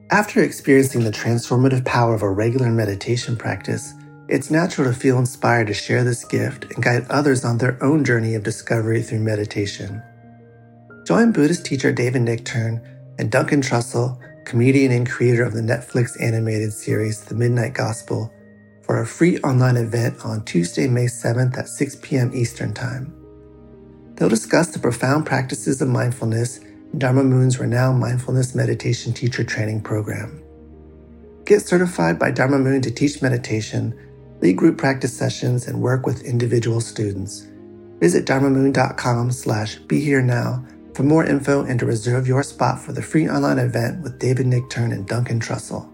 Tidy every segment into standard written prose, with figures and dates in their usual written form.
After experiencing the transformative power of a regular meditation practice, it's natural to feel inspired to share this gift and guide others on their own journey of discovery through meditation. Join Buddhist teacher David Nichtern and Duncan Trussell, comedian and creator of the Netflix animated series The Midnight Gospel, for a free online event on Tuesday, May 7th at 6 p.m. Eastern Time. They'll discuss the profound practices of mindfulness in Dharma Moon's renowned mindfulness meditation teacher training program. Get certified by Dharma Moon to teach meditation, lead group practice sessions, and work with individual students. Visit dharmamoon.com/beherenow for more info and to reserve your spot for the free online event with David Nichtern and Duncan Trussell.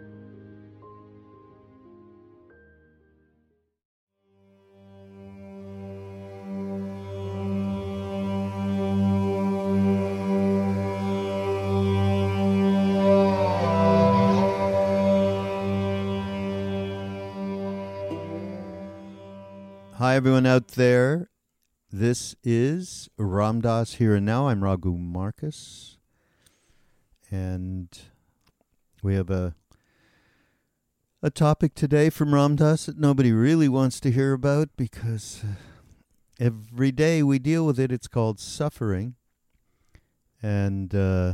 Hi, everyone out there. This is Ram Dass Here and Now. I'm Raghu Marcus. And we have a topic today from Ram Dass that nobody really wants to hear about because every day we deal with it. It's called suffering. And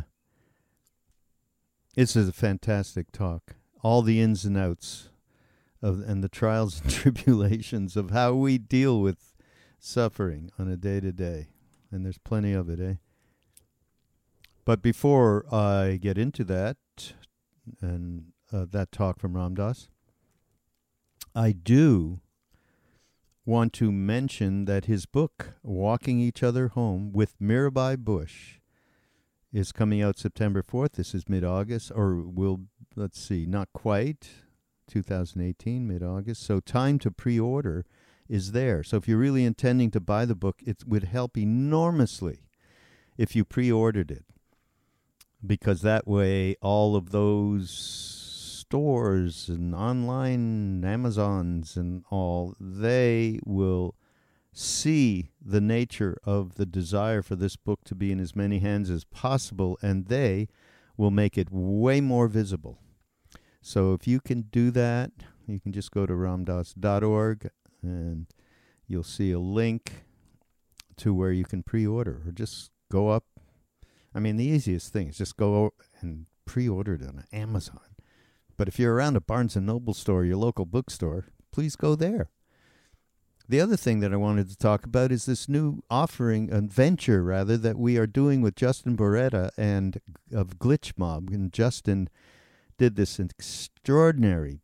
it's a fantastic talk. All the ins and outs and the trials and tribulations of how we deal with suffering on a day-to-day. And there's plenty of it, eh? But before I get into that, and that talk from Ram Dass, I do want to mention that his book, Walking Each Other Home with Mirabai Bush, is coming out September 4th. This is mid-August, or not quite, 2018, mid-August. So time to pre-order is there. So if you're really intending to buy the book, it would help enormously if you pre-ordered it. Because that way all of those stores and online Amazons and all, they will see the nature of the desire for this book to be in as many hands as possible, and they will make it way more visible. So if you can do that, you can just go to ramdass.org and you'll see a link to where you can pre-order, or just go up. I mean, the easiest thing is just go and pre-order it on Amazon. But if you're around a Barnes & Noble store, your local bookstore, please go there. The other thing that I wanted to talk about is this new venture that we are doing with Justin Boretta and of Glitch Mob. And Justin did this extraordinarily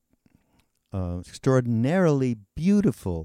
beautiful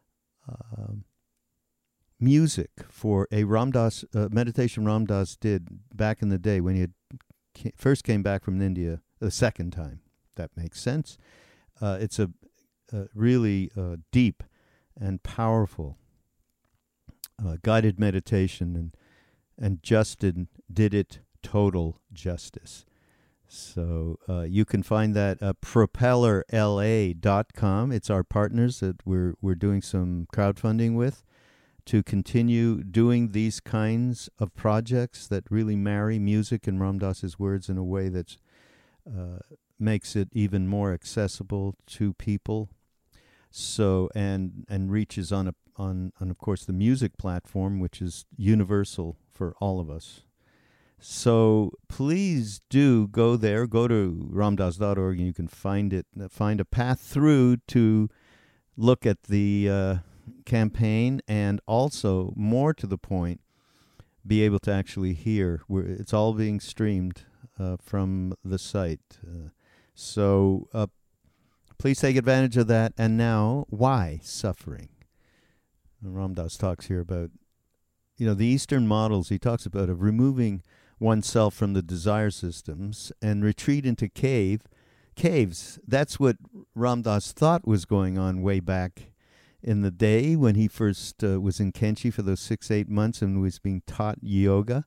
music for a Ram Dass meditation Ram Dass did back in the day when he first came back from India the second time. That makes sense. It's a really deep and powerful guided meditation, and Justin did it total justice. So you can find that at propellerla.com. It's our partners that we're doing some crowdfunding with to continue doing these kinds of projects that really marry music and Ram Dass's words in a way that makes it even more accessible to people. So and reaches on of course the music platform, which is universal for all of us. So please do go there. Go to ramdass.org and you can find a path through to look at the campaign, and also, more to the point, be able to actually hear. It's all being streamed from the site. So please take advantage of that. And now, why suffering? Ram Dass talks here about, the Eastern models he talks about of removing oneself from the desire systems and retreat into caves. That's what Ram Dass thought was going on way back in the day when he first was in Kenchi for those 6-8 months and was being taught yoga.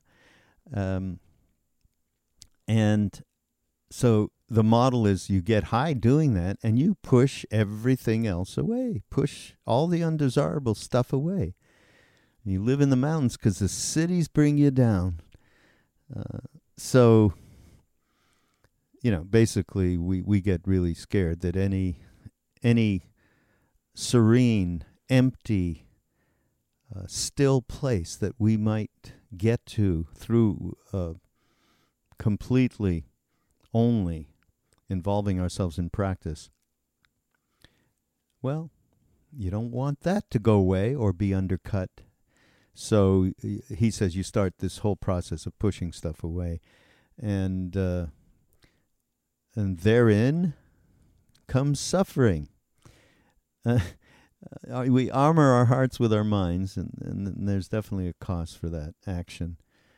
And so the model is you get high doing that and you push everything else away, push all the undesirable stuff away. You live in the mountains because the cities bring you down. So basically we get really scared that any serene, empty, still place that we might get to through completely only involving ourselves in practice, well, you don't want that to go away or be undercut. So he says you start this whole process of pushing stuff away, and therein comes suffering. We armor our hearts with our minds, and there's definitely a cost for that action.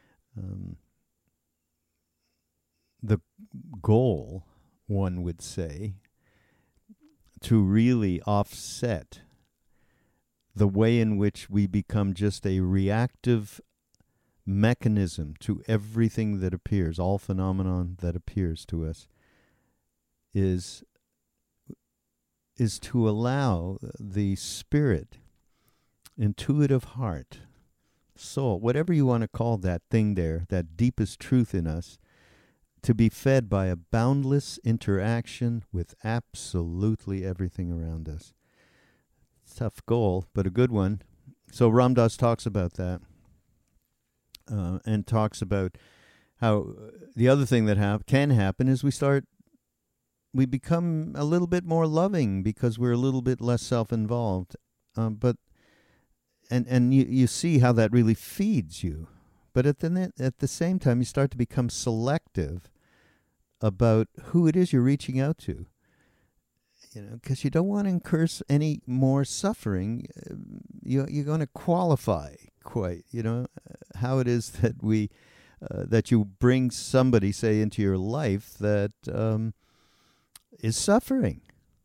The goal, one would say, to really offset the way in which we become just a reactive mechanism to everything that appears, all phenomenon that appears to us, is to allow the spirit, intuitive heart, soul, whatever you want to call that thing there, that deepest truth in us, to be fed by a boundless interaction with absolutely everything around us. Tough goal, but a good one. So Ram Dass talks about that, and talks about how the other thing that can happen is we become a little bit more loving because we're a little bit less self-involved. But you see how that really feeds you. But at the same time, you start to become selective about who it is you're reaching out to. Because you don't want to incur any more suffering. You're going to qualify quite, how it is that that you bring somebody, say, into your life that is suffering.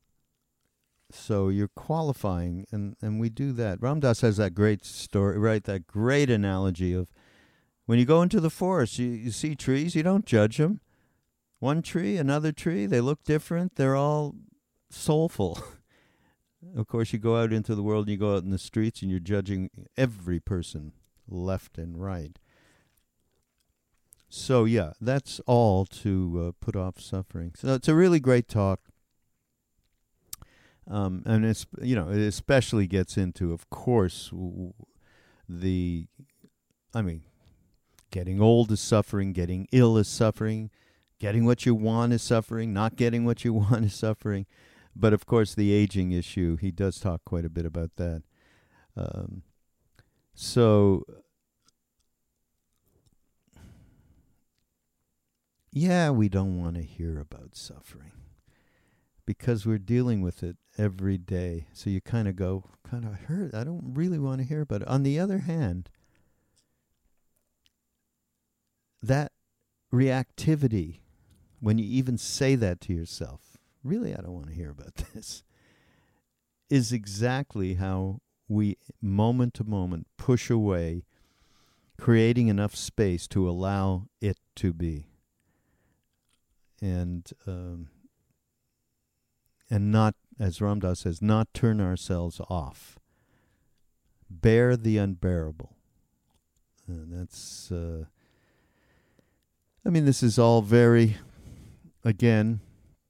So you're qualifying, and we do that. Ram Dass has that great story, right? That great analogy of when you go into the forest, you see trees, you don't judge them. One tree, another tree, they look different. They're all soulful. Of course, you go out into the world and you go out in the streets and you're judging every person left and right. So yeah, that's all to put off suffering. So it's a really great talk. And it's, it especially gets into, of course, getting old is suffering, getting ill is suffering, getting what you want is suffering, not getting what you want is suffering. But of course, the aging issue, he does talk quite a bit about that. Yeah, we don't want to hear about suffering because we're dealing with it every day. So you kind of hurt. I don't really want to hear about it. On the other hand, that reactivity, when you even say that to yourself, really, I don't want to hear about this, is exactly how we, moment to moment, push away, creating enough space to allow it to be. And not, as Ram Dass says, not turn ourselves off. Bear the unbearable. That's, this is all very, again,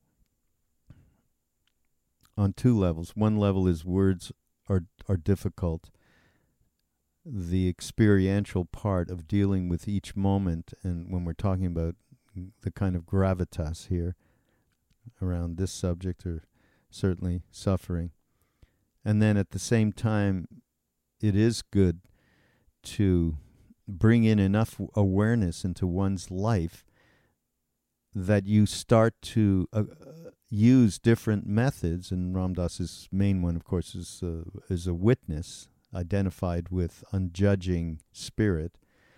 on two levels. One level is words are difficult. The experiential part of dealing with each moment, and when we're talking about the kind of gravitas here around this subject, or certainly suffering. And then at the same time, it is good to bring in enough awareness into one's life that you start to use different methods. And Ram Dass's main one, of course, is a witness identified with unjudging spirit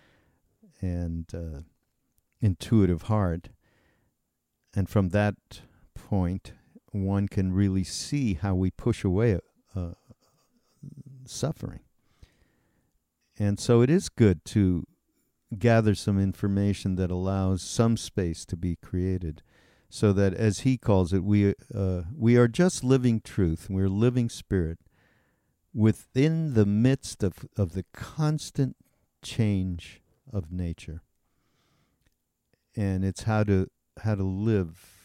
and intuitive heart. And from that point, one can really see how we push away suffering. And so it is good to gather some information that allows some space to be created, so that, as he calls it, we are just living truth. We're living spirit within the midst of the constant change of nature. And it's how to how to live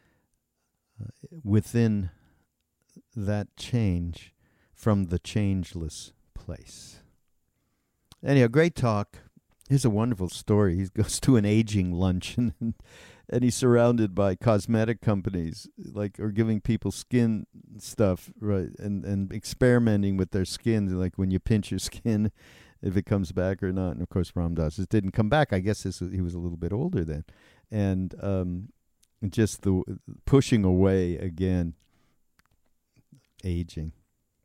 within that change from the changeless place. Anyhow, great talk. Here's a wonderful story. He goes to an aging luncheon and he's surrounded by cosmetic companies, like, or giving people skin stuff, right, and experimenting with their skin, like when you pinch your skin, if it comes back or not. And of course, Ram Dass didn't come back. I guess he was a little bit older then, and just the pushing away again, aging,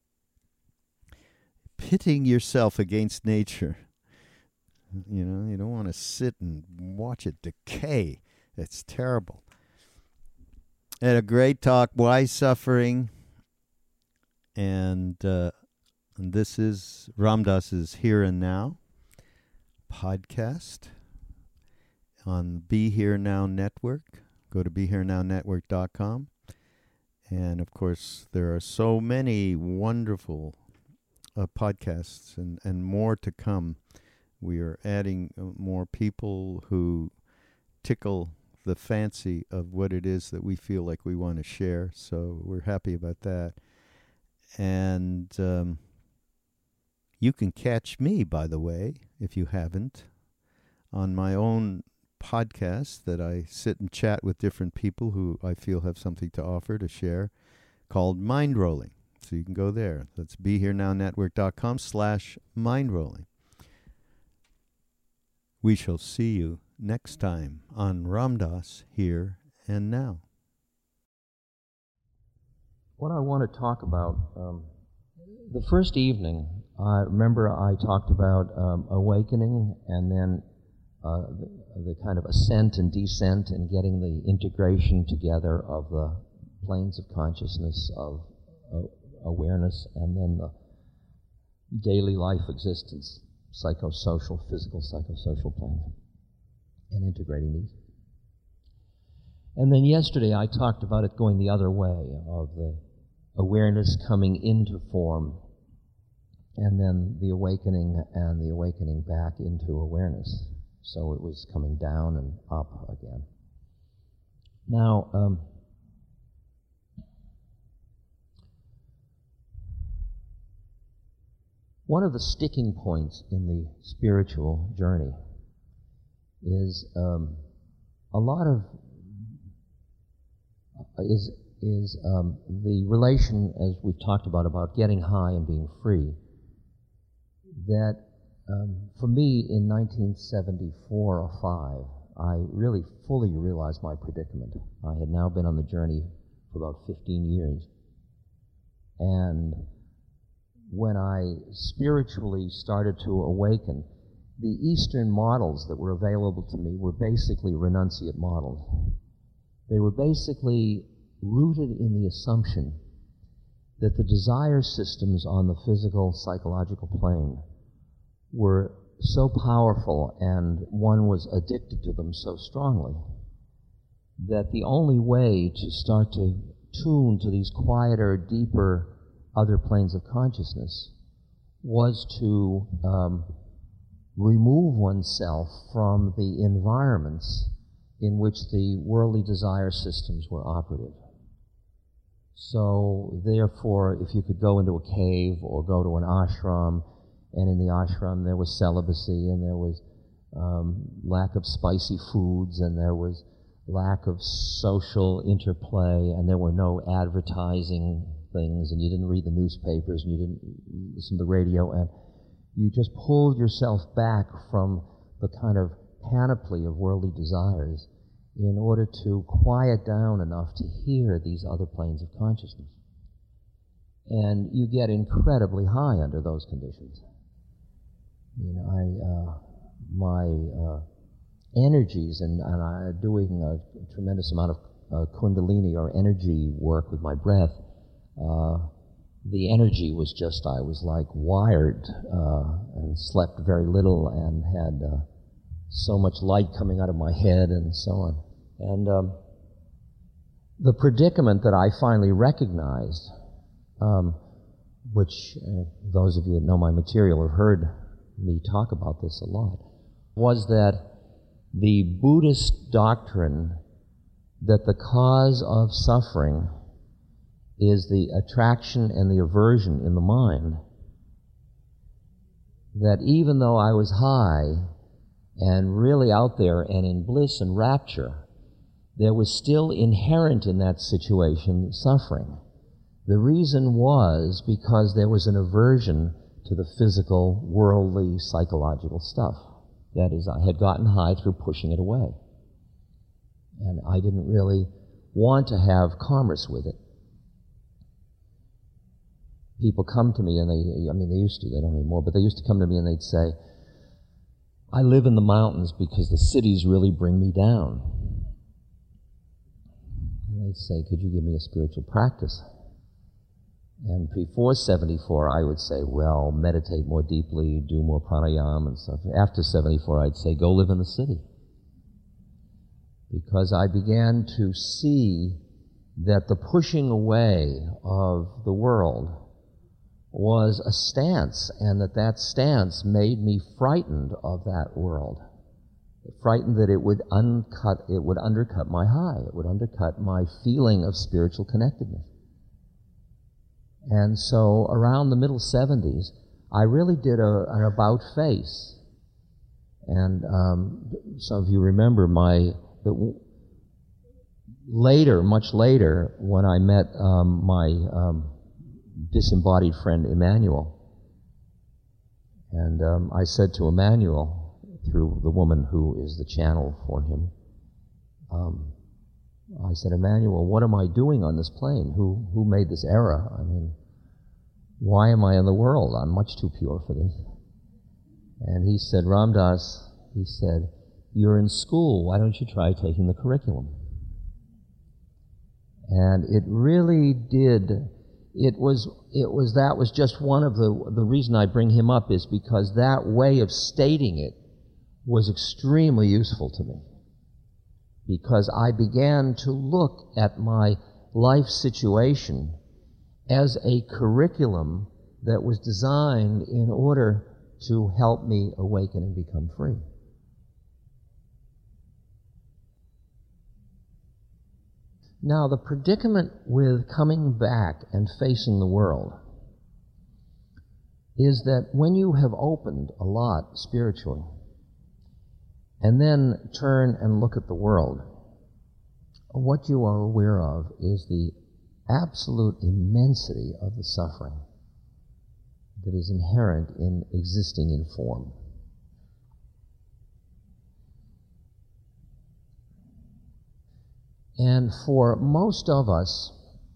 pitting yourself against nature. You know, you don't want to sit and watch it decay. It's terrible. Had a great talk. Why suffering? And this is Ram Dass's Here and Now podcast on Be Here Now Network. Go to BeHereNowNetwork.com. And of course, there are so many wonderful podcasts and more to come. We are adding more people who tickle the fancy of what it is that we feel like we want to share. So we're happy about that. And you can catch me, by the way, if you haven't, on my own podcast that I sit and chat with different people who I feel have something to offer, to share, called Mind Rolling. So you can go there. That's BeHereNowNetwork.com/mindrolling. We shall see you next time on Ram Dass Here and Now. What I want to talk about, the first evening, I remember I talked about awakening and then the kind of ascent and descent and getting the integration together of the planes of consciousness, of awareness, and then the daily life existence, psychosocial, physical, psychosocial planes, and integrating these. And then yesterday I talked about it going the other way, of the awareness coming into form, and then the awakening and the awakening back into awareness. So it was coming down and up again. Now, one of the sticking points in the spiritual journey is the relation, as we've talked about getting high and being free. That for me, in 1974 or 5, I really fully realized my predicament. I had now been on the journey for about 15 years, and when I spiritually started to awaken, the Eastern models that were available to me were basically renunciate models. They were basically rooted in the assumption that the desire systems on the physical, psychological plane were so powerful and one was addicted to them so strongly that the only way to start to tune to these quieter, deeper other planes of consciousness was to remove oneself from the environments in which the worldly desire systems were operative. So therefore, if you could go into a cave or go to an ashram, and in the ashram there was celibacy, and there was lack of spicy foods, and there was lack of social interplay, and there were no advertising things, and you didn't read the newspapers, and you didn't listen to the radio, and you just pulled yourself back from the kind of panoply of worldly desires in order to quiet down enough to hear these other planes of consciousness. And you get incredibly high under those conditions. You know, my energies, and I'm doing a tremendous amount of kundalini or energy work with my breath. The energy was just, I was like wired and slept very little and had so much light coming out of my head and so on. And the predicament that I finally recognized, which those of you that know my material have heard me talk about this a lot, was that the Buddhist doctrine that the cause of suffering is the attraction and the aversion in the mind, that even though I was high and really out there and in bliss and rapture, there was still inherent in that situation suffering. The reason was because there was an aversion to the physical, worldly, psychological stuff. That is, I had gotten high through pushing it away. And I didn't really want to have commerce with it. People come to me and they used to, they don't anymore, but they used to come to me and they'd say, I live in the mountains because the cities really bring me down. And they'd say, could you give me a spiritual practice? And before 74, I would say, well, meditate more deeply, do more pranayama and stuff. After 74, I'd say, go live in the city. Because I began to see that the pushing away of the world was a stance, and that stance made me frightened of that world. Frightened that it would undercut my high, it would undercut my feeling of spiritual connectedness. And so around the middle 70s, I really did an about-face. And some of you remember much later, when I met my disembodied friend Emmanuel, and I said to Emmanuel, through the woman who is the channel for him, I said, Emmanuel, what am I doing on this plane? Who made this error? I mean, why am I in the world? I'm much too pure for this. And he said, Ram Dass, he said, you're in school, why don't you try taking the curriculum? And it really did, that was just one of the reason I bring him up is because that way of stating it was extremely useful to me. Because I began to look at my life situation as a curriculum that was designed in order to help me awaken and become free. Now, the predicament with coming back and facing the world is that when you have opened a lot spiritually, and then turn and look at the world, what you are aware of is the absolute immensity of the suffering that is inherent in existing in form. And for most of us,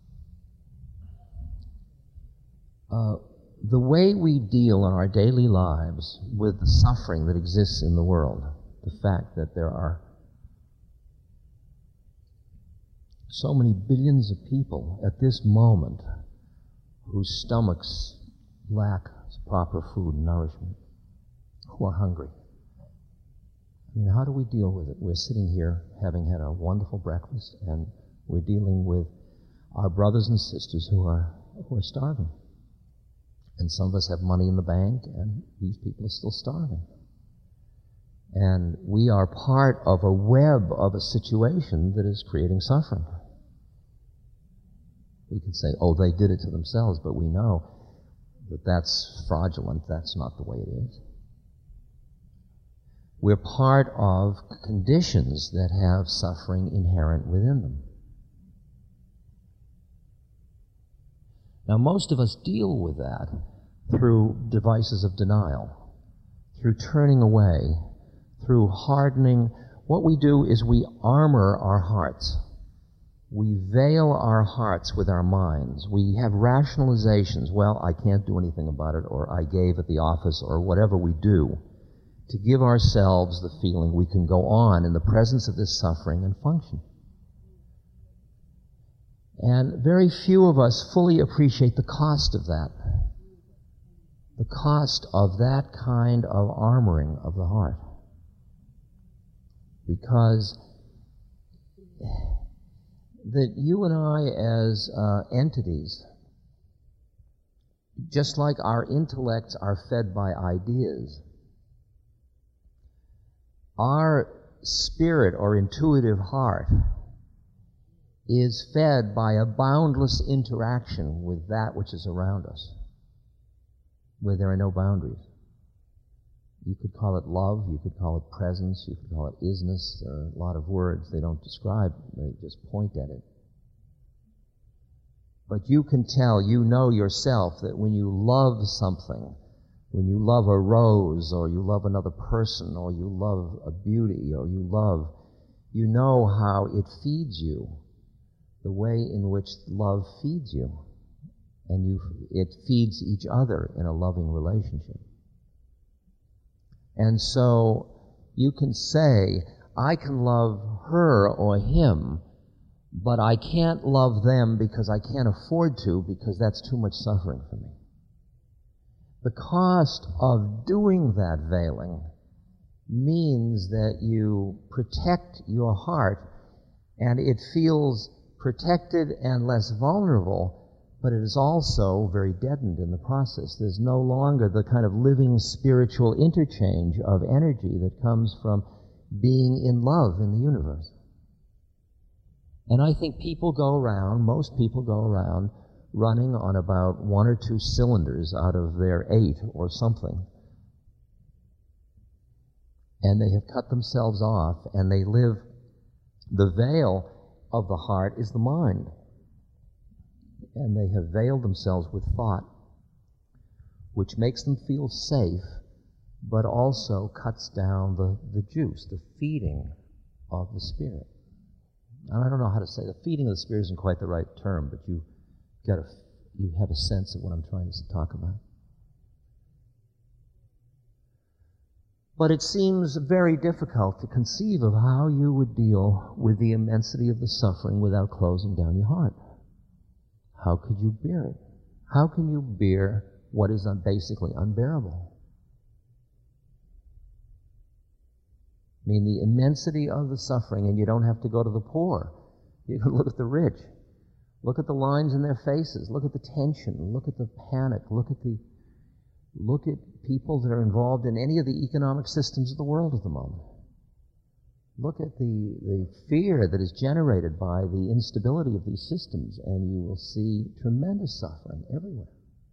the way we deal in our daily lives with the suffering that exists in the world, the fact that there are so many billions of people at this moment whose stomachs lack proper food and nourishment, who are hungry. I mean, how do we deal with it? We're sitting here having had a wonderful breakfast, and we're dealing with our brothers and sisters who are starving. And some of us have money in the bank, and these people are still starving. And we are part of a web of a situation that is creating suffering. We can say, oh, they did it to themselves, but we know that that's fraudulent. That's not the way it is. We're part of conditions that have suffering inherent within them. Now, most of us deal with that through devices of denial, through turning away, through hardening. What we do is we armor our hearts. We veil our hearts with our minds. We have rationalizations. Well, I can't do anything about it, or I gave at the office, or whatever we do, to give ourselves the feeling we can go on in the presence of this suffering and function. And very few of us fully appreciate the cost of that. The cost of that kind of armoring of the heart. Because that you and I as entities, just like our intellects are fed by ideas, our spirit or intuitive heart is fed by a boundless interaction with that which is around us, where there are no boundaries. You could call it love, you could call it presence, you could call it isness. There are a lot of words. They don't describe, they just point at it. But you can tell, you know yourself, that when you love something, when you love a rose, or you love another person, or you love a beauty, or you know how it feeds you, the way in which love feeds you. And it feeds each other in a loving relationship. And so you can say, I can love her or him, but I can't love them because I can't afford to, because that's too much suffering for me. The cost of doing that veiling means that you protect your heart, and it feels protected and less vulnerable, but it is also very deadened in the process. There's no longer the kind of living spiritual interchange of energy that comes from being in love in the universe. And I think most people go around running on about 1 or 2 cylinders out of their 8 or something. And they have cut themselves off, and they live, the veil of the heart is the mind. And they have veiled themselves with thought, which makes them feel safe, but also cuts down the juice, the feeding of the spirit. And I don't know how to say, the feeding of the spirit isn't quite the right term, but you have a sense of what I'm trying to talk about. But it seems very difficult to conceive of how you would deal with the immensity of the suffering without closing down your heart. How could you bear it? How can you bear what is basically unbearable? I mean, the immensity of the suffering, and you don't have to go to the poor. You can look at the rich. Look at the lines in their faces. Look at the tension. Look at the panic. Look at people that are involved in any of the economic systems of the world at the moment. Look at the fear that is generated by the instability of these systems, and you will see tremendous suffering everywhere.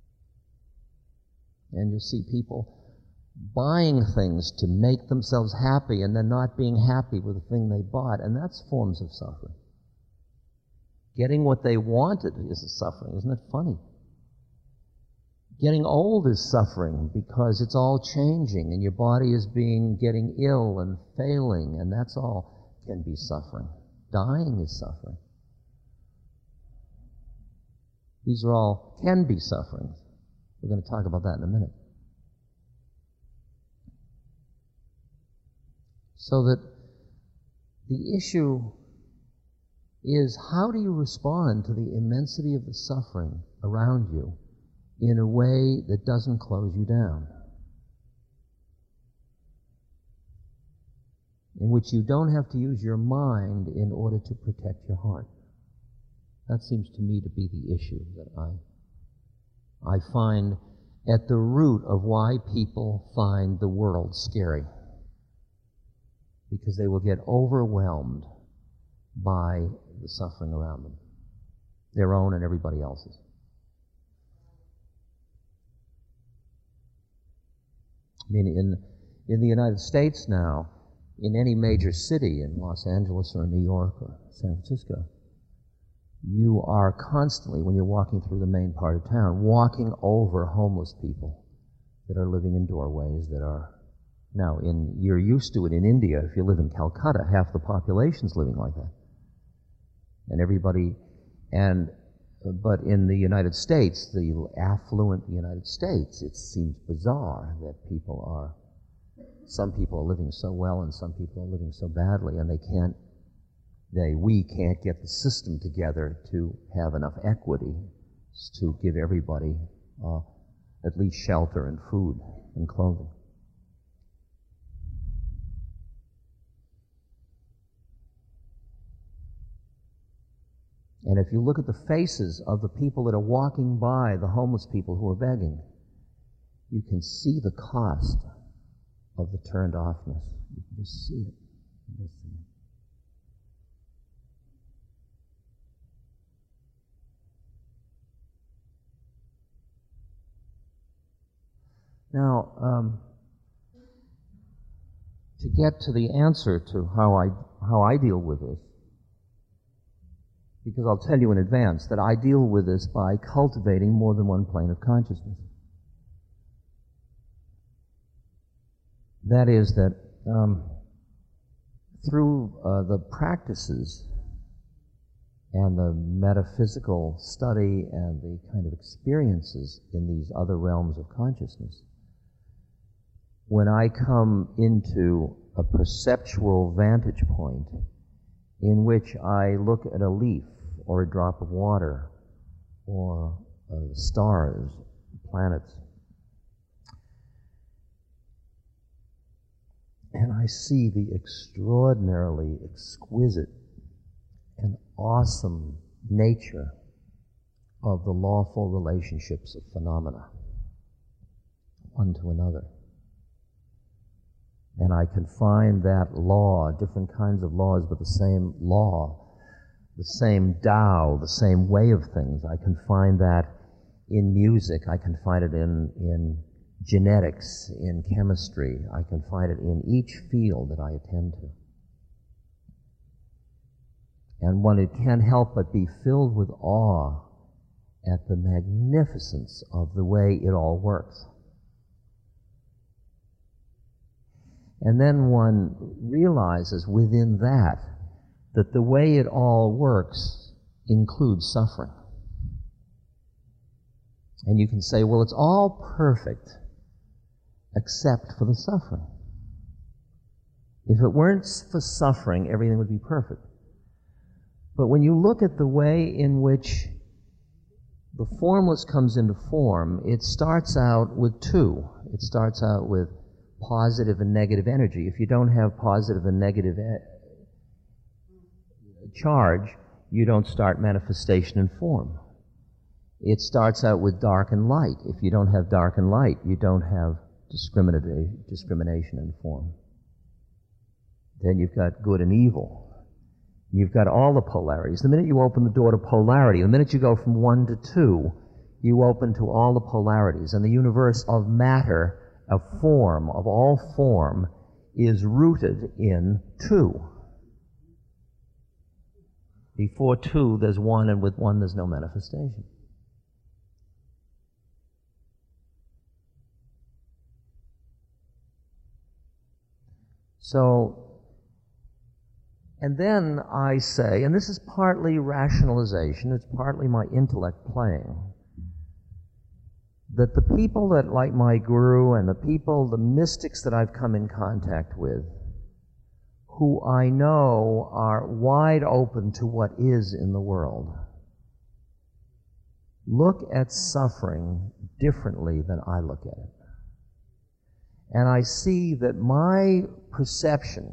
And you'll see people buying things to make themselves happy and then not being happy with the thing they bought, and that's forms of suffering. Getting what they wanted is a suffering. Isn't it funny? Getting old is suffering because it's all changing and your body is getting ill and failing, and that's all can be suffering. Dying is suffering. These are all can be sufferings. We're going to talk about that in a minute. So that the issue is, how do you respond to the immensity of the suffering around you in a way that doesn't close you down, in which you don't have to use your mind in order to protect your heart? That seems to me to be the issue that I find at the root of why people find the world scary, because they will get overwhelmed by the suffering around them, their own and everybody else's. I mean, in the United States now, in any major city, in Los Angeles or New York or San Francisco, you are constantly, when you're walking through the main part of town, walking over homeless people that are living in doorways that are, now you're used to it in India. If you live in Calcutta, half the population's living like that. But in the United States, the affluent United States, it seems bizarre that some people are living so well and some people are living so badly, and we can't get the system together to have enough equity to give everybody at least shelter and food and clothing. And if you look at the faces of the people that are walking by, the homeless people who are begging, you can see the cost of the turned offness. You can just see it. Now, to get to the answer to how I deal with this, because I'll tell you in advance that I deal with this by cultivating more than one plane of consciousness. That is that through the practices and the metaphysical study and the kind of experiences in these other realms of consciousness, when I come into a perceptual vantage point in which I look at a leaf or a drop of water or stars, planets, and I see the extraordinarily exquisite and awesome nature of the lawful relationships of phenomena, one to another. And I can find that law, different kinds of laws, but the same law, the same Tao, the same way of things. I can find that in music. I can find it in genetics, in chemistry. I can find it in each field that I attend to. And one can't help but be filled with awe at the magnificence of the way it all works. And then one realizes within that the way it all works includes suffering. And you can say, well, it's all perfect except for the suffering. If it weren't for suffering, everything would be perfect. But when you look at the way in which the formless comes into form, it starts out with two. It starts out with positive and negative energy. If you don't have positive and negative charge, you don't start manifestation in form. It starts out with dark and light. If you don't have dark and light, you don't have discrimination in form. Then you've got good and evil. You've got all the polarities. The minute you open the door to polarity, the minute you go from 1 to 2, you open to all the polarities. And the universe of matter, of form, of all form, is rooted in 2. Before 2, there's 1, and with 1, there's no manifestation. So, and then I say, and this is partly rationalization, it's partly my intellect playing, that the people that, like my guru and the mystics that I've come in contact with, who I know are wide open to what is in the world, look at suffering differently than I look at it. And I see that my perception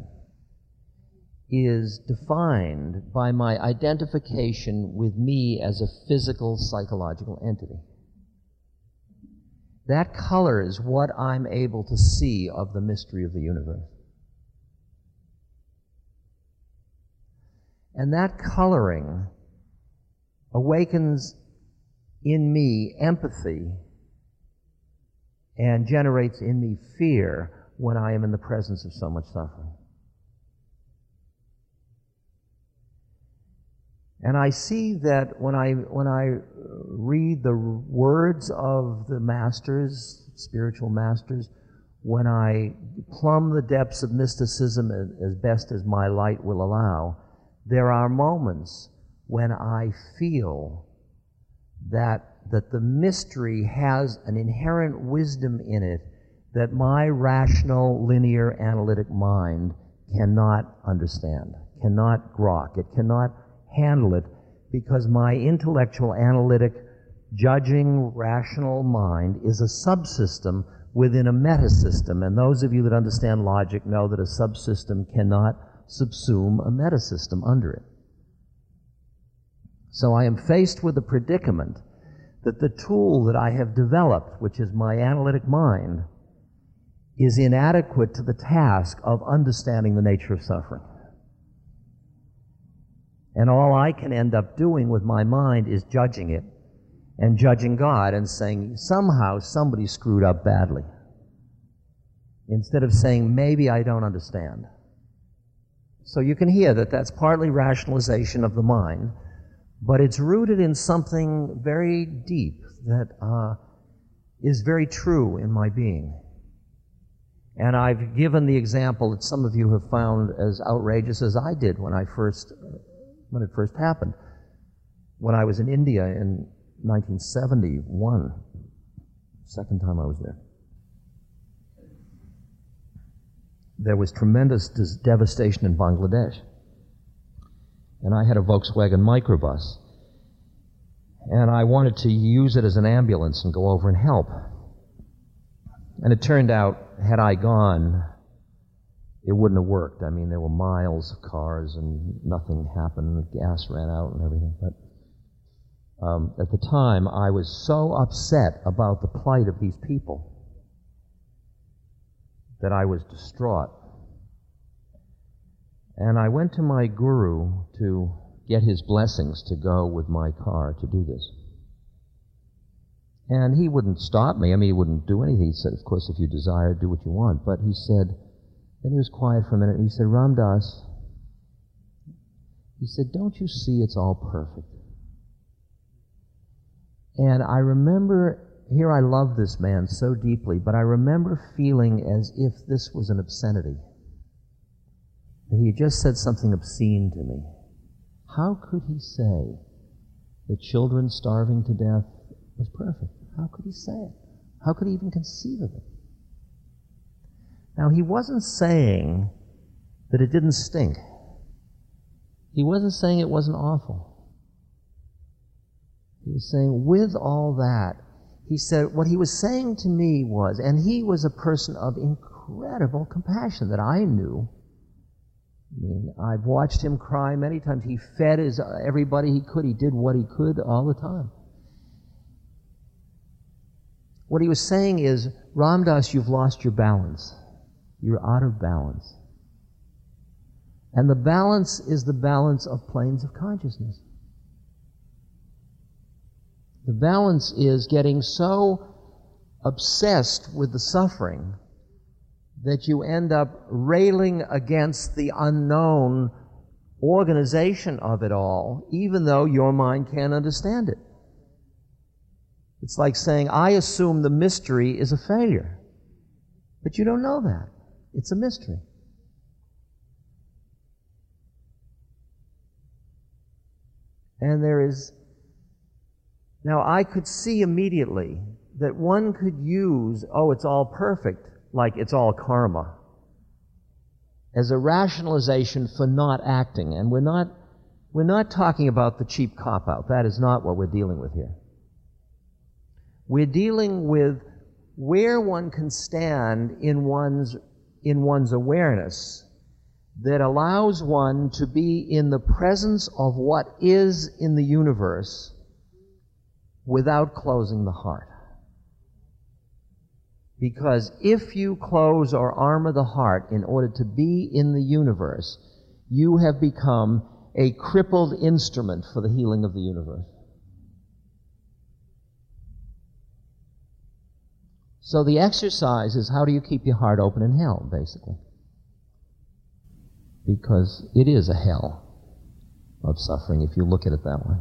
is defined by my identification with me as a physical, psychological entity. That colors what I'm able to see of the mystery of the universe. And that coloring awakens in me empathy and generates in me fear when I am in the presence of so much suffering. And I see that when I read the words of the masters, spiritual masters, when I plumb the depths of mysticism as best as my light will allow, there are moments when I feel that the mystery has an inherent wisdom in it that my rational, linear, analytic mind cannot understand, cannot grok. It cannot handle it because my intellectual, analytic, judging, rational mind is a subsystem within a metasystem. And those of you that understand logic know that a subsystem cannot subsume a metasystem under it. So I am faced with a predicament that the tool that I have developed, which is my analytic mind, is inadequate to the task of understanding the nature of suffering. And all I can end up doing with my mind is judging it and judging God and saying, somehow somebody screwed up badly. instead of saying, maybe I don't understand. So you can hear that that's partly rationalization of the mind, but it's rooted in something very deep that is very true in my being. And I've given the example that some of you have found as outrageous as I did when it first happened. When I was in India in 1971, second time I was there. There was tremendous devastation in Bangladesh. And I had a Volkswagen microbus. And I wanted to use it as an ambulance and go over and help. And it turned out, had I gone, it wouldn't have worked. I mean, there were miles of cars and nothing happened. The gas ran out and everything. But at the time, I was so upset about the plight of these people that I was distraught. And I went to my guru to get his blessings to go with my car to do this. And he wouldn't stop me. I mean, he wouldn't do anything. He said, of course, if you desire, do what you want. But he said, then he was quiet for a minute, and he said, Ram Dass, he said, don't you see it's all perfect? And I remember, here I love this man so deeply, but I remember feeling as if this was an obscenity. That he had just said something obscene to me. How could he say that children starving to death was perfect? How could he say it? How could he even conceive of it? Now, he wasn't saying that it didn't stink. He wasn't saying it wasn't awful. He was saying, with all that, he said, what he was saying to me was, and he was a person of incredible compassion that I knew. I mean, I've watched him cry many times. He fed everybody he could. He did what he could all the time. What he was saying is, Ram Dass, you've lost your balance. You're out of balance. And the balance is the balance of planes of consciousness. The balance is getting so obsessed with the suffering that you end up railing against the unknown organization of it all, even though your mind can't understand it. It's like saying, I assume the mystery is a failure. But you don't know that. It's a mystery. And there is... Now, I could see immediately that one could use, oh, it's all perfect, like it's all karma, as a rationalization for not acting. And we're not talking about the cheap cop-out. That is not what we're dealing with here. We're dealing with where one can stand in one's awareness that allows one to be in the presence of what is in the universe without closing the heart. Because if you close or armor the heart in order to be in the universe, you have become a crippled instrument for the healing of the universe. So the exercise is, how do you keep your heart open in hell, basically? Because it is a hell of suffering if you look at it that way.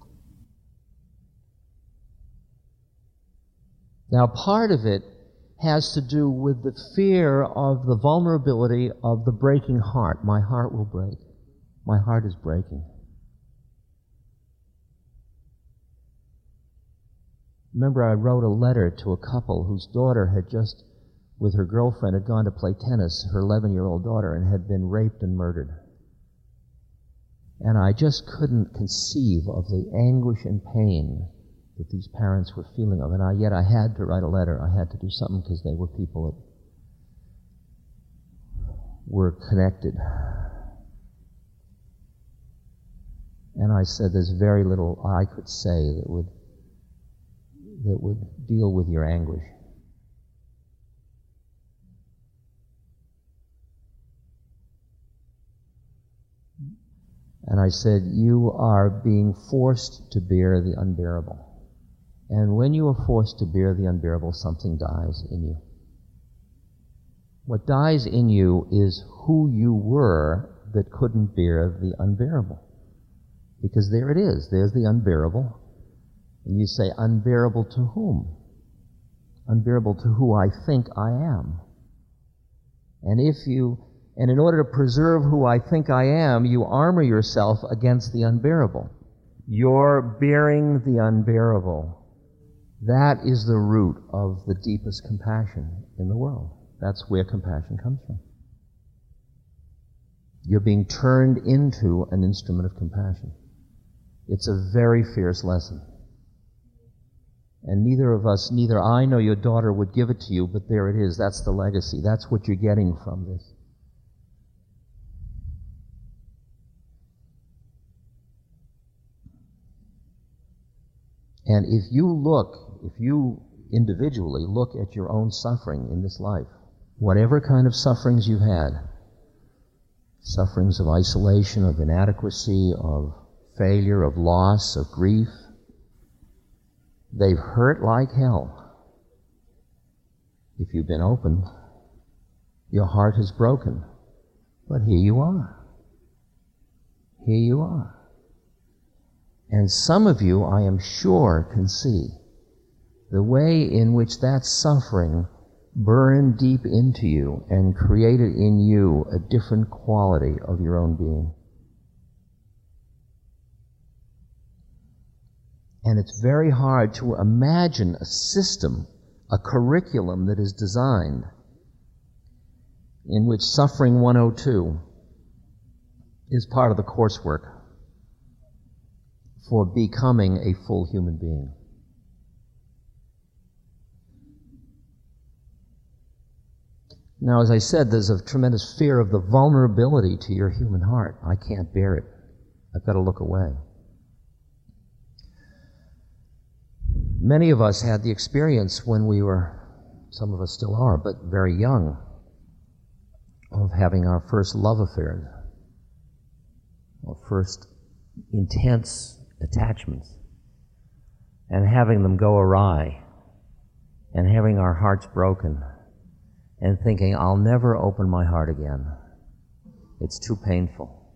Now, part of it has to do with the fear of the vulnerability of the breaking heart. My heart will break. My heart is breaking. Remember, I wrote a letter to a couple whose daughter had just, with her girlfriend, had gone to play tennis, her 11-year-old daughter, and had been raped and murdered. And I just couldn't conceive of the anguish and pain that these parents were feeling of. And yet I had to write a letter. I had to do something because they were people that were connected. And I said, there's very little I could say that would deal with your anguish. And I said, you are being forced to bear the unbearable. And when you are forced to bear the unbearable, something dies in you. What dies in you is who you were that couldn't bear the unbearable. Because there it is. There's the unbearable. And you say, unbearable to whom? Unbearable to who I think I am. And in order to preserve who I think I am, you armor yourself against the unbearable. You're bearing the unbearable. That is the root of the deepest compassion in the world. That's where compassion comes from. You're being turned into an instrument of compassion. It's a very fierce lesson. And neither I nor your daughter would give it to you, but there it is. That's the legacy. That's what you're getting from this. And if you individually look at your own suffering in this life, whatever kind of sufferings you've had, sufferings of isolation, of inadequacy, of failure, of loss, of grief, they've hurt like hell. If you've been open, your heart has broken. But here you are. Here you are. And some of you, I am sure, can see the way in which that suffering burned deep into you and created in you a different quality of your own being. And it's very hard to imagine a system, a curriculum that is designed in which Suffering 102 is part of the coursework for becoming a full human being. Now, as I said, there's a tremendous fear of the vulnerability to your human heart. I can't bear it. I've got to look away. Many of us had the experience when we were, some of us still are, but very young, of having our first love affairs, or first intense attachments, and having them go awry, and having our hearts broken, and thinking, I'll never open my heart again. It's too painful.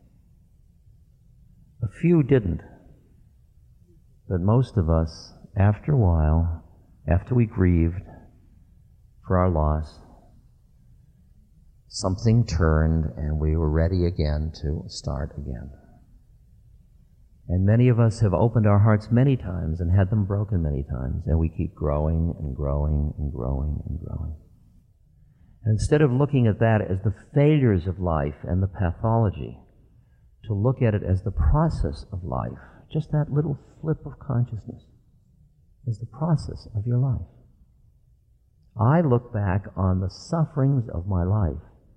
A few didn't, but most of us, after a while, after we grieved for our loss, something turned and we were ready again to start again. And many of us have opened our hearts many times and had them broken many times, and we keep growing and growing and growing and growing. And instead of looking at that as the failures of life and the pathology, to look at it as the process of life, just that little flip of consciousness, as the process of your life. I look back on the sufferings of my life,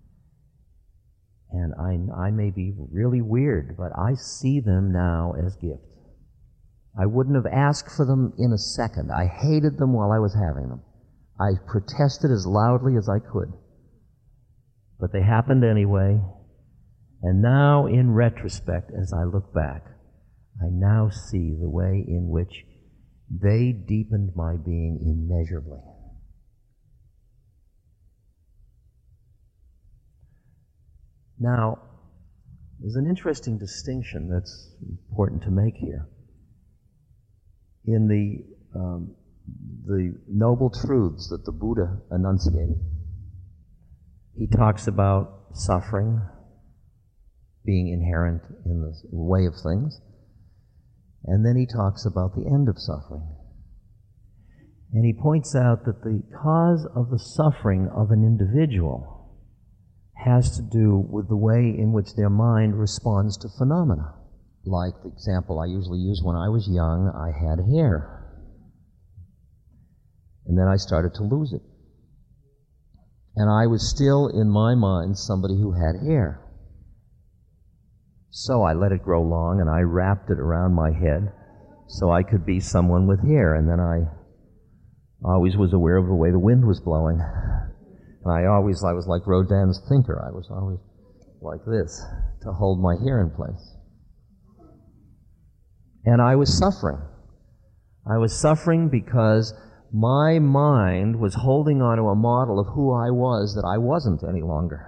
and I may be really weird, but I see them now as gifts. I wouldn't have asked for them in a second. I hated them while I was having them. I protested as loudly as I could. But they happened anyway, and now in retrospect, as I look back, I now see the way in which they deepened my being immeasurably. Now, there's an interesting distinction that's important to make here. In the Noble Truths that the Buddha enunciated, he talks about suffering being inherent in the way of things, and then he talks about the end of suffering. And he points out that the cause of the suffering of an individual has to do with the way in which their mind responds to phenomena. Like the example I usually use, when I was young, I had hair. And then I started to lose it. And I was still, in my mind, somebody who had hair. So I let it grow long, and I wrapped it around my head so I could be someone with hair. And then I always was aware of the way the wind was blowing. And I was like Rodin's thinker. I was always like this to hold my hair in place. And I was suffering. I was suffering because my mind was holding on to a model of who I was that I wasn't any longer.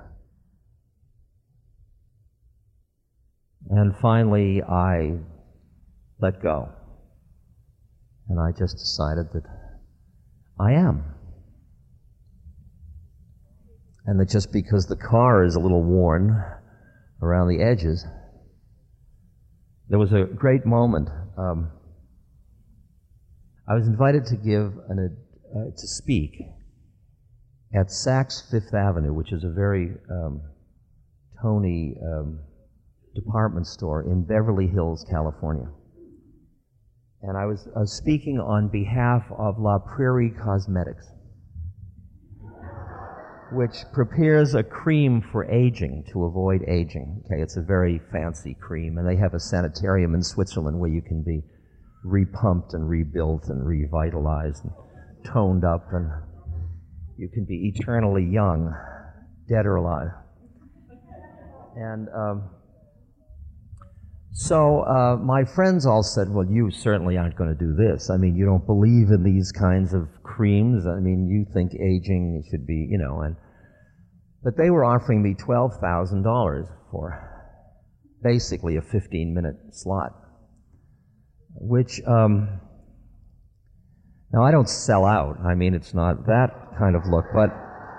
And finally, I let go. And I just decided that I am. And that just because the car is a little worn around the edges, there was a great moment. I was invited to to speak at Saks Fifth Avenue, which is a very Tony department store in Beverly Hills, California. And I was speaking on behalf of La Prairie Cosmetics, which prepares a cream for aging, to avoid aging. Okay, it's a very fancy cream, and they have a sanitarium in Switzerland where you can be repumped and rebuilt and revitalized and toned up, and you can be eternally young, dead or alive. And so my friends all said, well, you certainly aren't going to do this. I mean, you don't believe in these kinds of creams. I mean, you think aging should be, but they were offering me $12,000 for basically a 15-minute slot, which, now I don't sell out. I mean, it's not that kind of look, but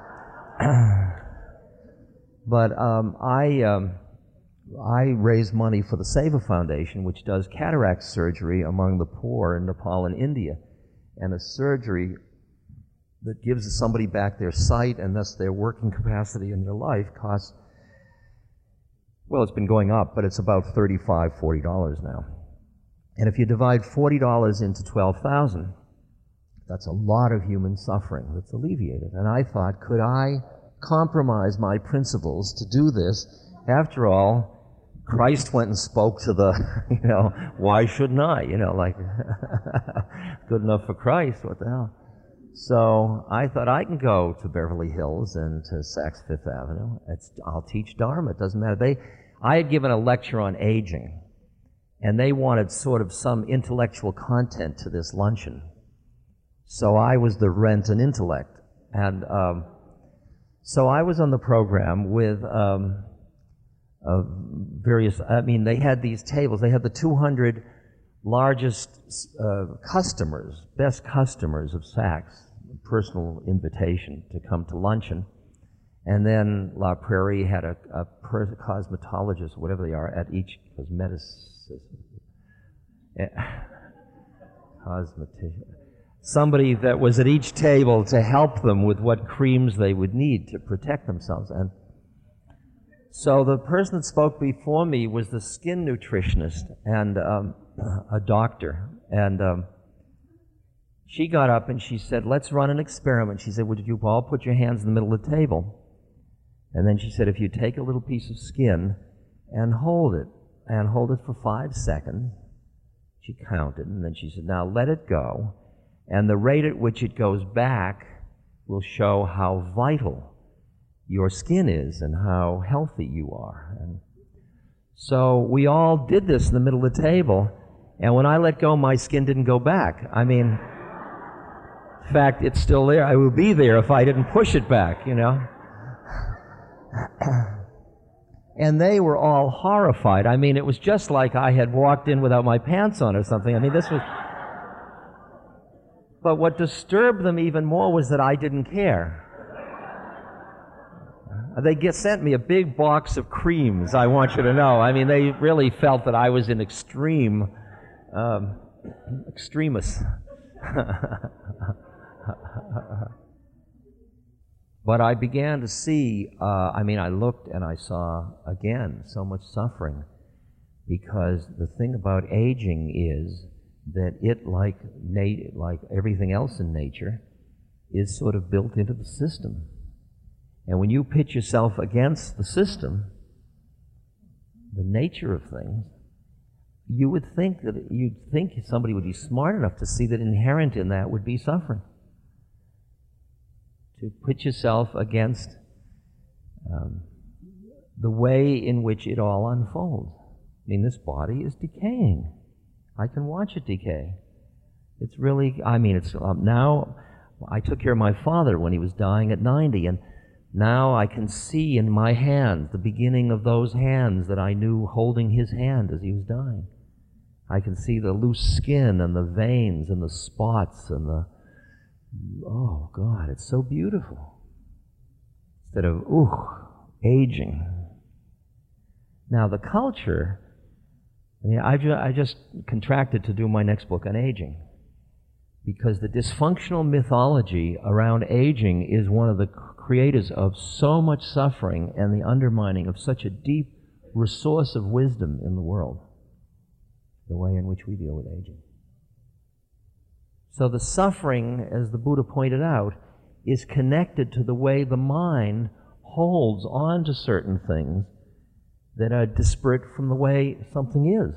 I raise money for the Seva Foundation, which does cataract surgery among the poor in Nepal and India. And a surgery that gives somebody back their sight and thus their working capacity in their life costs, well, it's been going up, but it's about $35, $40 now. And if you divide $40 into 12,000, that's a lot of human suffering that's alleviated. And I thought, could I compromise my principles to do this? After all, Christ went and spoke to the, why shouldn't I? Good enough for Christ, what the hell? So I thought I can go to Beverly Hills and to Saks Fifth Avenue. I'll teach Dharma, it doesn't matter. I had given a lecture on aging, and they wanted sort of some intellectual content to this luncheon. So I was the rent and intellect. And so I was on the program with they had these tables. They had the 200 largest customers, best customers of Saks, personal invitation to come to luncheon. And then La Prairie had a cosmetologist, whatever they are, at each cosmetician. Somebody that was at each table to help them with what creams they would need to protect themselves. And so the person that spoke before me was the skin nutritionist and a doctor. And she got up and she said, let's run an experiment. She said, would you all put your hands in the middle of the table? And then she said, if you take a little piece of skin and hold it for 5 seconds, she counted, and then she said, now let it go. And the rate at which it goes back will show how vital your skin is and how healthy you are. And so we all did this in the middle of the table, and when I let go, my skin didn't go back. I mean, in fact, it's still there. I would be there if I didn't push it back, And they were all horrified. I mean, it was just like I had walked in without my pants on or something. I mean, this was... But what disturbed them even more was that I didn't care. They sent me a big box of creams, I want you to know. I mean, they really felt that I was an extremist. But I began to see, I looked and I saw, again, so much suffering. Because the thing about aging is that it, like everything else in nature, is sort of built into the system. And when you pitch yourself against the system, the nature of things, you'd think somebody would be smart enough to see that inherent in that would be suffering. To put yourself against the way in which it all unfolds. I mean, this body is decaying. I can watch it decay. It's really, I mean, it's now, I took care of my father when he was dying at 90, and now I can see in my hands the beginning of those hands that I knew holding his hand as he was dying. I can see the loose skin and the veins and the spots and the, oh God, it's so beautiful. Instead of, aging. Now the culture, I mean, I just contracted to do my next book on aging, because the dysfunctional mythology around aging is one of the creators of so much suffering and the undermining of such a deep resource of wisdom in the world, the way in which we deal with aging. So the suffering, as the Buddha pointed out, is connected to the way the mind holds on to certain things that are disparate from the way something is.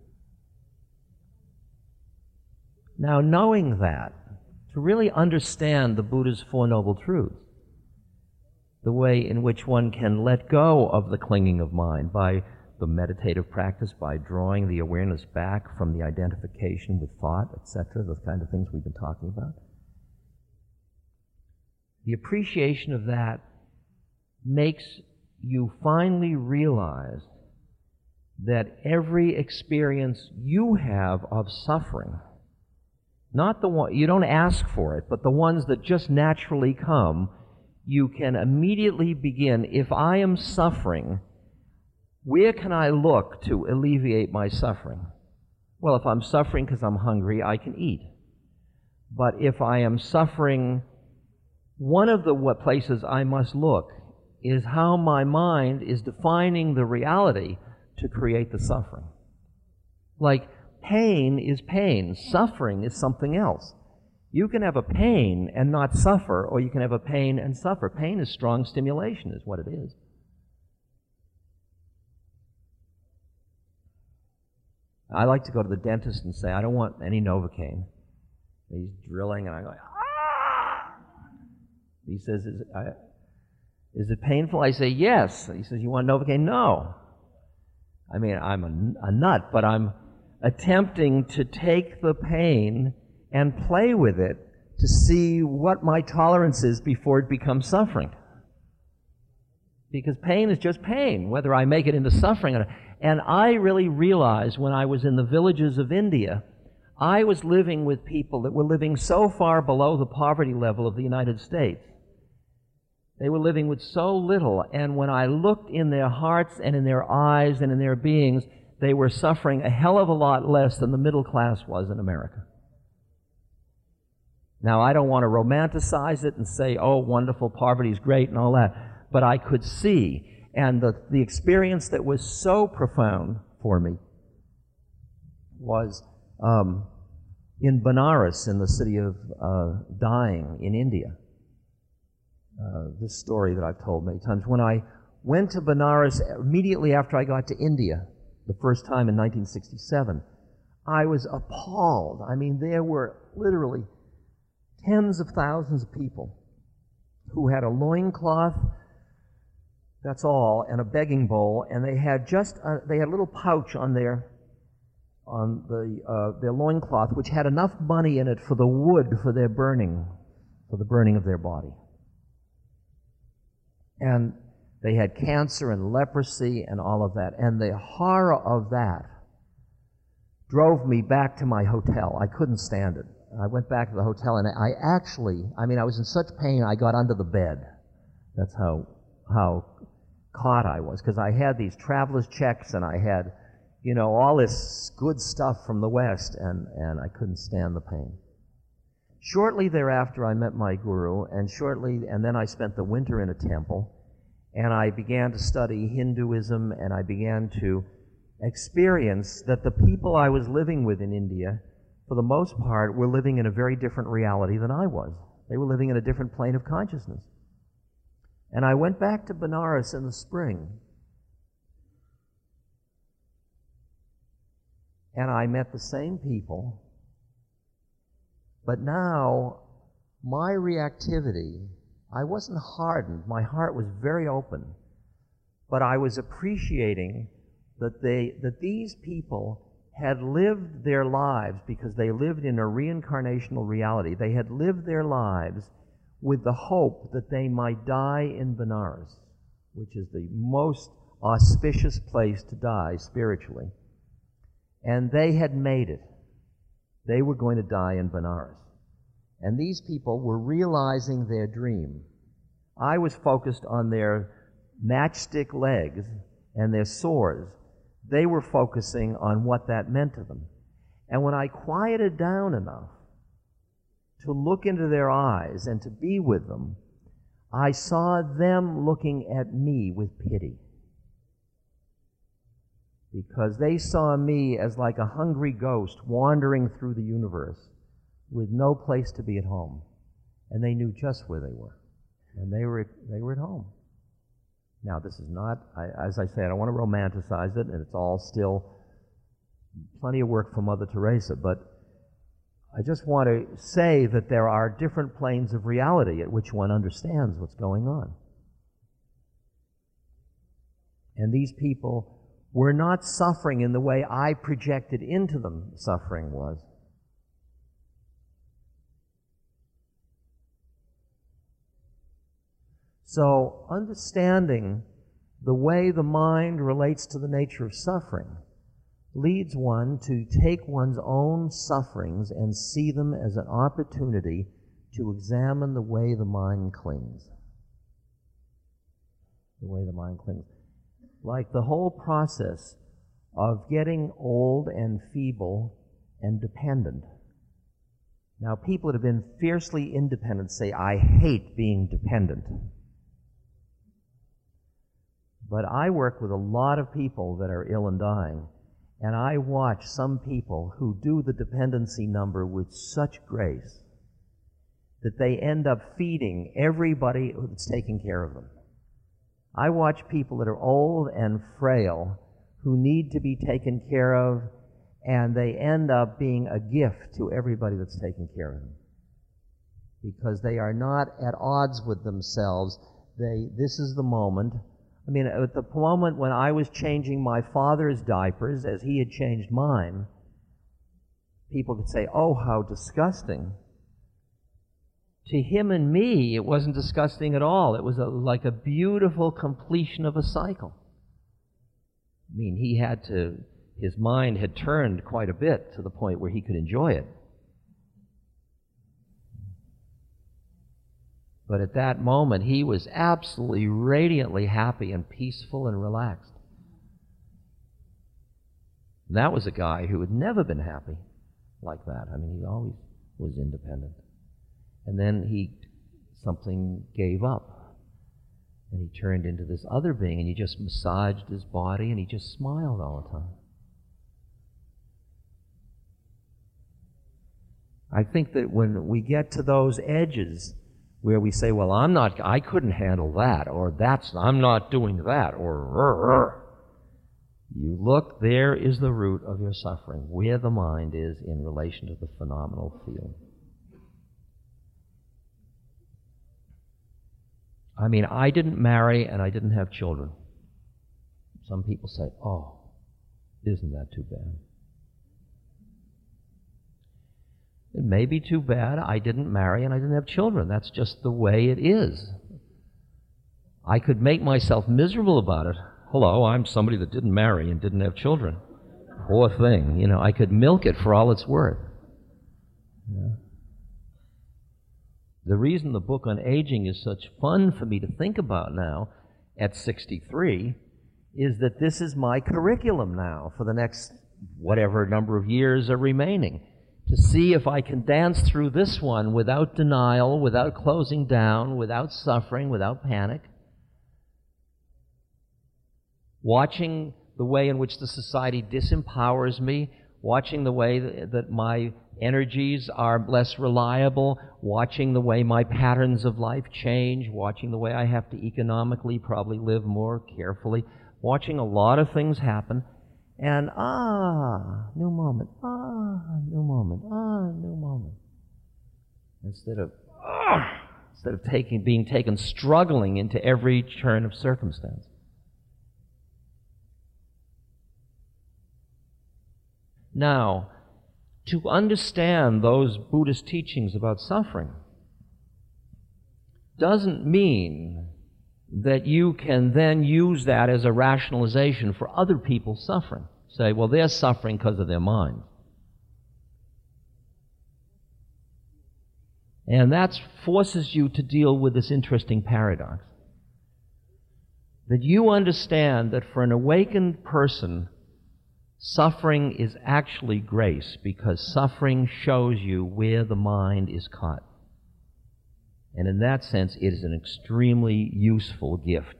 Now, knowing that, to really understand the Buddha's Four Noble Truths, the way in which one can let go of the clinging of mind by the meditative practice, by drawing the awareness back from the identification with thought, etc., those kind of things we've been talking about. The appreciation of that makes you finally realize that every experience you have of suffering, not the one, you don't ask for it, but the ones that just naturally come, you can immediately begin, if I am suffering, where can I look to alleviate my suffering? Well, if I'm suffering because I'm hungry, I can eat. But if I am suffering, one of the places I must look is how my mind is defining the reality to create the suffering. Like, pain is pain. Suffering is something else. You can have a pain and not suffer, or you can have a pain and suffer. Pain is strong stimulation, is what it is. I like to go to the dentist and say, I don't want any Novocaine. He's drilling, and I go, ah! He says, is it painful? I say, yes. He says, you want Novocaine? No. I mean, I'm a nut, but I'm attempting to take the pain and play with it to see what my tolerance is before it becomes suffering. Because pain is just pain, whether I make it into suffering or not. And I really realized when I was in the villages of India, I was living with people that were living so far below the poverty level of the United States. They were living with so little, and when I looked in their hearts and in their eyes and in their beings, they were suffering a hell of a lot less than the middle class was in America. Now, I don't want to romanticize it and say, oh, wonderful, poverty is great and all that, but I could see, and the experience that was so profound for me was in Benares, in the city of dying in India. This story that I've told many times. When I went to Benares immediately after I got to India, the first time in 1967, I was appalled. I mean, there were literally tens of thousands of people who had a loincloth, that's all, and a begging bowl, and they had they had a little pouch on their loincloth which had enough money in it for the wood for their burning, for the burning of their body. And they had cancer and leprosy and all of that. And the horror of that drove me back to my hotel. I couldn't stand it. I went back to the hotel, and I was in such pain, I got under the bed. That's how caught I was, because I had these traveler's checks, and I had, all this good stuff from the West, and I couldn't stand the pain. Shortly thereafter, I met my guru, and then I spent the winter in a temple, and I began to study Hinduism, and I began to experience that the people I was living with in India, for the most part, were living in a very different reality than I was. They were living in a different plane of consciousness. And I went back to Benares in the spring, and I met the same people, but now my reactivity, I wasn't hardened. My heart was very open, but I was appreciating that these people had lived their lives, because they lived in a reincarnational reality, they had lived their lives with the hope that they might die in Benares, which is the most auspicious place to die spiritually. And they had made it. They were going to die in Benares. And these people were realizing their dream. I was focused on their matchstick legs and their sores. They were focusing on what that meant to them. And when I quieted down enough to look into their eyes and to be with them, I saw them looking at me with pity. Because they saw me as like a hungry ghost wandering through the universe with no place to be at home. And they knew just where they were. And they were at home. Now, this is not, as I say, I don't want to romanticize it, and it's all still plenty of work for Mother Teresa, but I just want to say that there are different planes of reality at which one understands what's going on. And these people were not suffering in the way I projected into them suffering was. So, understanding the way the mind relates to the nature of suffering leads one to take one's own sufferings and see them as an opportunity to examine the way the mind clings. The way the mind clings. Like the whole process of getting old and feeble and dependent. Now, people that have been fiercely independent say, I hate being dependent. But I work with a lot of people that are ill and dying, and I watch some people who do the dependency number with such grace that they end up feeding everybody that's taking care of them. I watch people that are old and frail who need to be taken care of, and they end up being a gift to everybody that's taking care of them. Because they are not at odds with themselves. This is the moment. I mean, at the moment when I was changing my father's diapers as he had changed mine, people could say, oh, how disgusting. To him and me, it wasn't disgusting at all. It was like a beautiful completion of a cycle. I mean, his mind had turned quite a bit to the point where he could enjoy it. But at that moment, he was absolutely radiantly happy and peaceful and relaxed. And that was a guy who had never been happy like that. I mean, he always was independent. And then something gave up. And he turned into this other being, and he just massaged his body, and he just smiled all the time. I think that when we get to those edges where we say, well, I couldn't handle that, or I'm not doing that, or you look, there is the root of your suffering, where the mind is in relation to the phenomenal field. I mean, I didn't marry and I didn't have children. Some people say, oh, isn't that too bad? It may be too bad I didn't marry and I didn't have children. That's just the way it is. I could make myself miserable about it. Hello, I'm somebody that didn't marry and didn't have children. Poor thing. You know, I could milk it for all it's worth. Yeah. The reason the book on aging is such fun for me to think about now at 63 is that this is my curriculum now for the next whatever number of years are remaining. To see if I can dance through this one without denial, without closing down, without suffering, without panic. Watching the way in which the society disempowers me, watching the way that my energies are less reliable, watching the way my patterns of life change, watching the way I have to economically probably live more carefully, watching a lot of things happen. And new moment, new moment, new moment. Instead of being taken struggling into every turn of circumstance. Now, to understand those Buddhist teachings about suffering doesn't mean that you can then use that as a rationalization for other people's suffering. Say, well, they're suffering because of their mind. And that forces you to deal with this interesting paradox. That you understand that for an awakened person, suffering is actually grace, because suffering shows you where the mind is caught. And in that sense, it is an extremely useful gift.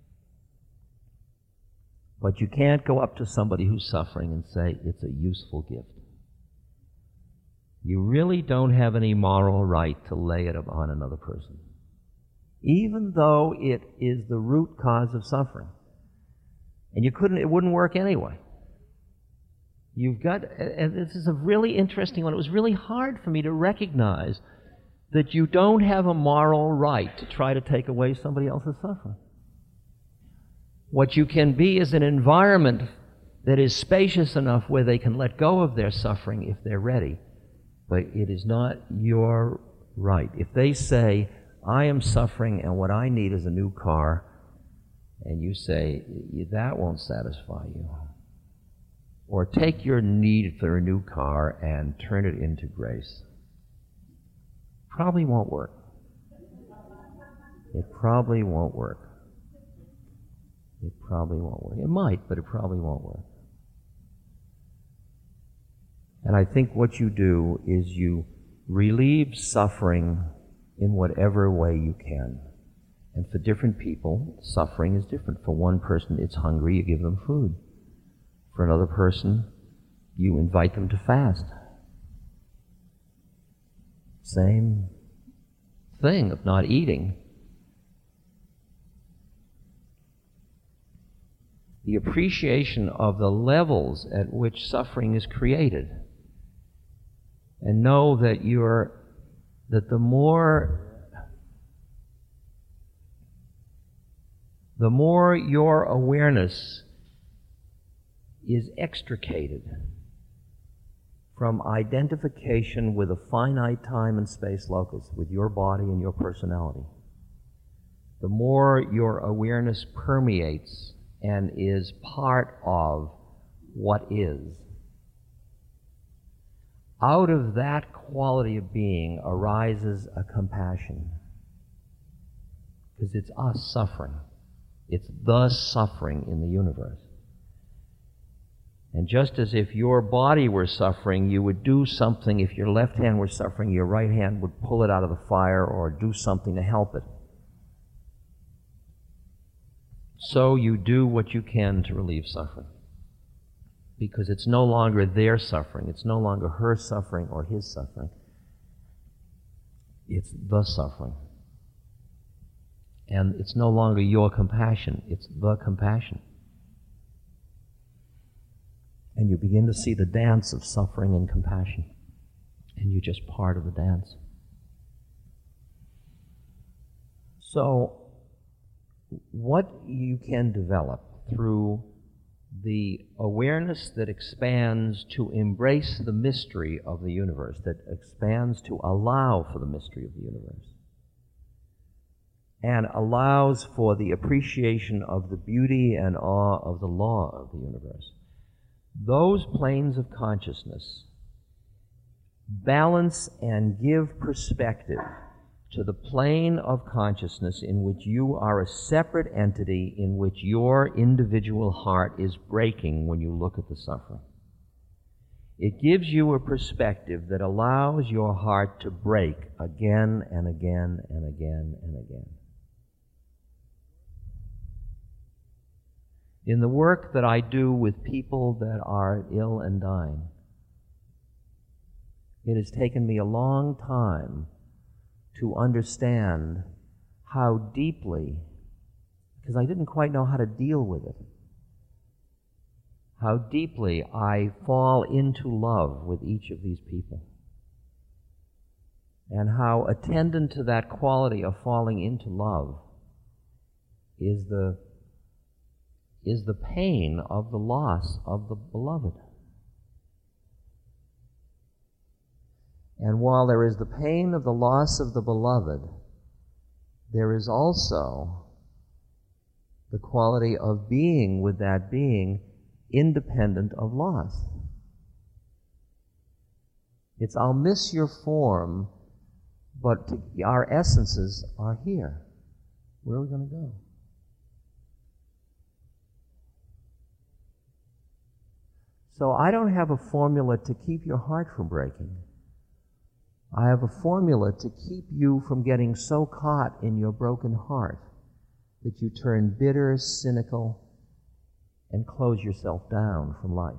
But you can't go up to somebody who's suffering and say, it's a useful gift. You really don't have any moral right to lay it upon another person, even though it is the root cause of suffering. And it wouldn't work anyway. And this is a really interesting one. It was really hard for me to recognize that you don't have a moral right to try to take away somebody else's suffering. What you can be is an environment that is spacious enough where they can let go of their suffering if they're ready. But it is not your right. If they say, I am suffering and what I need is a new car, and you say, that won't satisfy you. Or take your need for a new car and turn it into grace. Probably won't work. It probably won't work. It probably won't work. It might, but it probably won't work. And I think what you do is you relieve suffering in whatever way you can. And for different people, suffering is different. For one person, it's hungry, you give them food. For another person, you invite them to fast. Same thing of not eating. The appreciation of the levels at which suffering is created. And know that the more your awareness is extricated from identification with a finite time and space locus, with your body and your personality, the more your awareness permeates and is part of what is. Out of that quality of being arises a compassion. Because it's us suffering. It's the suffering in the universe. And just as if your body were suffering, you would do something. If your left hand were suffering, your right hand would pull it out of the fire or do something to help it. So you do what you can to relieve suffering. Because it's no longer their suffering. It's no longer her suffering or his suffering. It's the suffering. And it's no longer your compassion. It's the compassion. And you begin to see the dance of suffering and compassion. And you're just part of the dance. So, what you can develop through the awareness that expands to embrace the mystery of the universe, that expands to allow for the mystery of the universe, and allows for the appreciation of the beauty and awe of the law of the universe. Those planes of consciousness balance and give perspective to the plane of consciousness in which you are a separate entity, in which your individual heart is breaking when you look at the suffering. It gives you a perspective that allows your heart to break again and again and again and again. In the work that I do with people that are ill and dying, it has taken me a long time to understand how deeply, because I didn't quite know how to deal with it, how deeply I fall into love with each of these people. And how attendant to that quality of falling into love is the pain of the loss of the beloved. And while there is the pain of the loss of the beloved, there is also the quality of being with that being independent of loss. It's, I'll miss your form, but our essences are here. Where are we going to go? So I don't have a formula to keep your heart from breaking. I have a formula to keep you from getting so caught in your broken heart that you turn bitter, cynical, and close yourself down from life.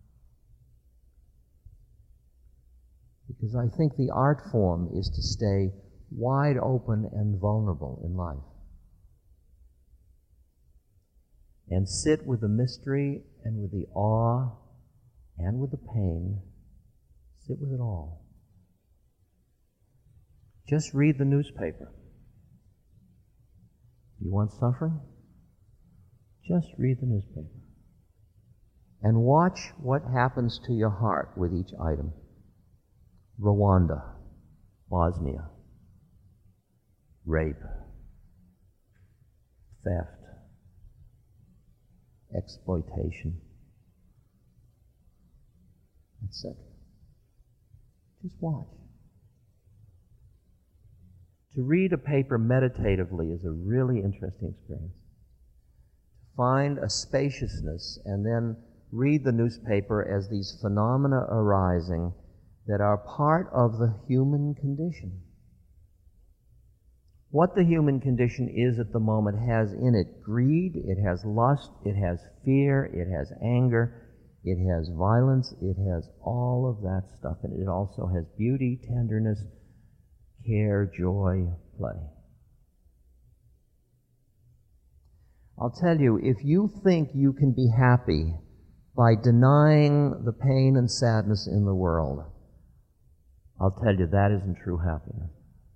Because I think the art form is to stay wide open and vulnerable in life. And sit with the mystery and with the awe and with the pain. Sit with it all. Just read the newspaper. You want suffering? Just read the newspaper. And watch what happens to your heart with each item. Rwanda, Bosnia, rape, theft, exploitation, etc. Just watch. To read a paper meditatively is a really interesting experience. To find a spaciousness and then read the newspaper as these phenomena arising that are part of the human condition. What the human condition is at the moment has in it greed, it has lust, it has fear, it has anger, it has violence, it has all of that stuff, and it also has beauty, tenderness, care, joy, play. I'll tell you, if you think you can be happy by denying the pain and sadness in the world, I'll tell you that isn't true happiness.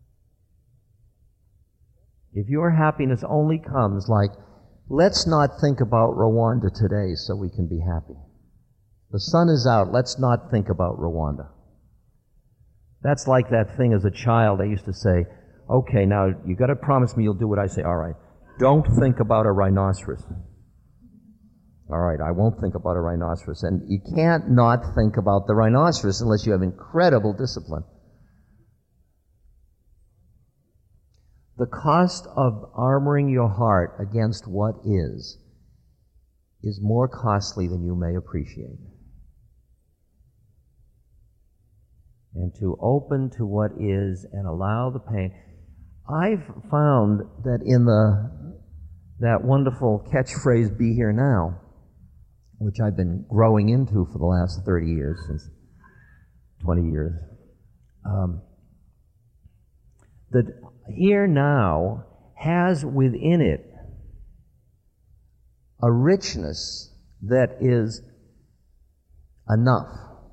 If your happiness only comes like, let's not think about Rwanda today so we can be happy. The sun is out, let's not think about Rwanda. That's like that thing as a child I used to say, okay, now you got to promise me you'll do what I say. All right, don't think about a rhinoceros. All right, I won't think about a rhinoceros. And you can't not think about the rhinoceros unless you have incredible discipline. The cost of armoring your heart against what is more costly than you may appreciate. And to open to what is and allow the pain. I've found that in that wonderful catchphrase, be here now, which I've been growing into for the last 30 years, since 20 years, that here now has within it a richness that is enough.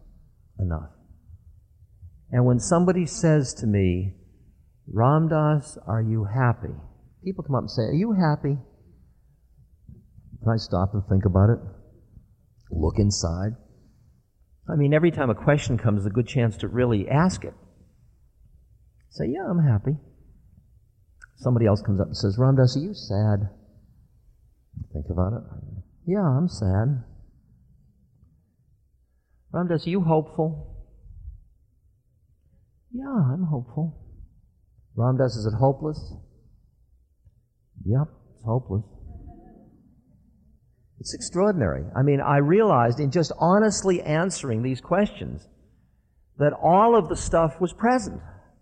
And when somebody says to me, Ram Dass, are you happy? People come up and say, are you happy? Can I stop and think about it? Look inside. I mean, every time a question comes, a good chance to really ask it. Say, yeah, I'm happy. Somebody else comes up and says, Ram Dass, are you sad? Think about it. Yeah, I'm sad. Ram Dass, are you hopeful? Yeah, I'm hopeful. Ram Dass, is it hopeless? Yep, it's hopeless. It's extraordinary. I mean, I realized in just honestly answering these questions that all of the stuff was present.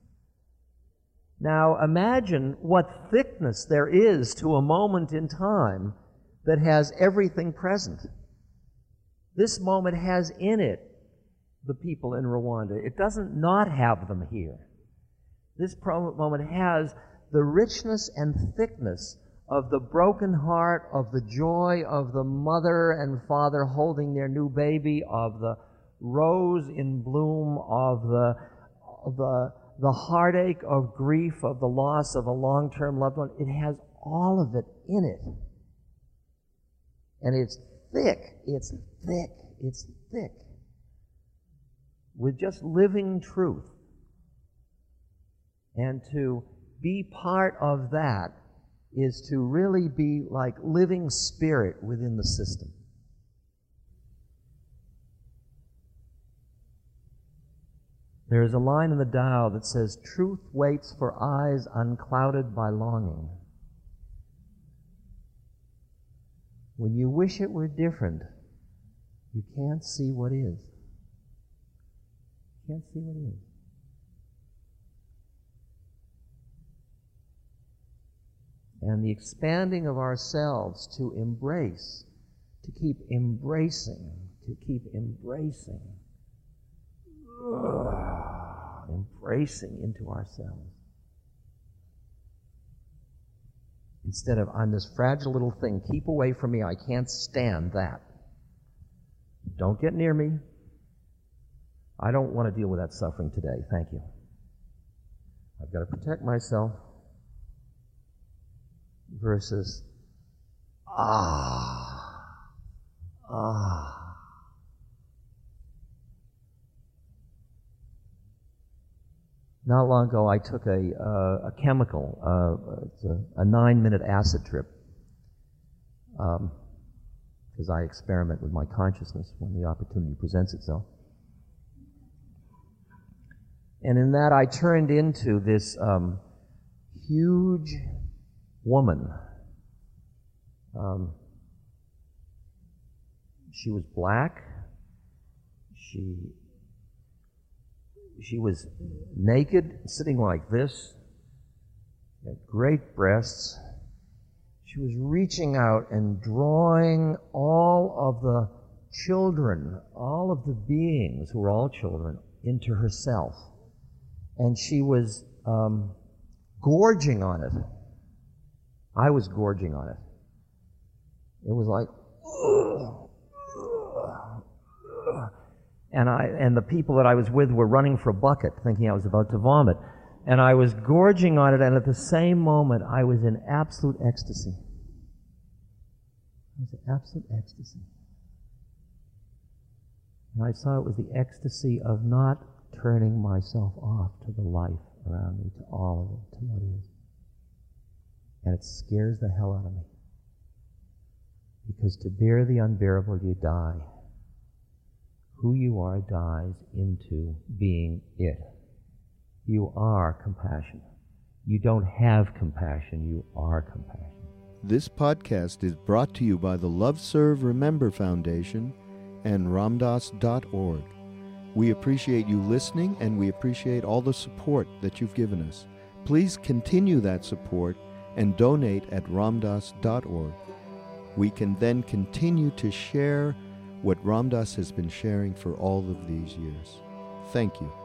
Now, imagine what thickness there is to a moment in time that has everything present. This moment has in it the people in Rwanda. It doesn't not have them here. This moment has the richness and thickness of the broken heart, of the joy of the mother and father holding their new baby, of the rose in bloom, of the heartache of grief, of the loss of a long-term loved one. It has all of it in it. And it's thick, it's thick, it's thick with just living truth. And to be part of that is to really be like living spirit within the system. There is a line in the Tao that says, "Truth waits for eyes unclouded by longing." When you wish it were different, you can't see what is. You can't see what is. And the expanding of ourselves to embrace, to keep embracing, embracing into ourselves. Instead of, I'm this fragile little thing, keep away from me, I can't stand that. Don't get near me. I don't want to deal with that suffering today, thank you. I've got to protect myself. Versus, Not long ago, I took a chemical, it's a 9-minute acid trip, because I experiment with my consciousness when the opportunity presents itself. And in that, I turned into this huge woman. She was black. She was naked, sitting like this. She had great breasts. She was reaching out and drawing all of the children, all of the beings who were all children, into herself. And she was gorging on it. I was gorging on it. It was like, and the people that I was with were running for a bucket, thinking I was about to vomit. And I was gorging on it, and at the same moment, I was in absolute ecstasy. I was in absolute ecstasy. And I saw it was the ecstasy of not turning myself off to the life around me, to all of it, to what is. And it scares the hell out of me. Because to bear the unbearable, you die. Who you are dies into being it. You are compassion. You don't have compassion, you are compassion. This podcast is brought to you by the Love Serve Remember Foundation and Ramdas.org. We appreciate you listening, and we appreciate all the support that you've given us. Please continue that support and donate at Ramdas.org. We can then continue to share what Ram Dass has been sharing for all of these years. Thank you.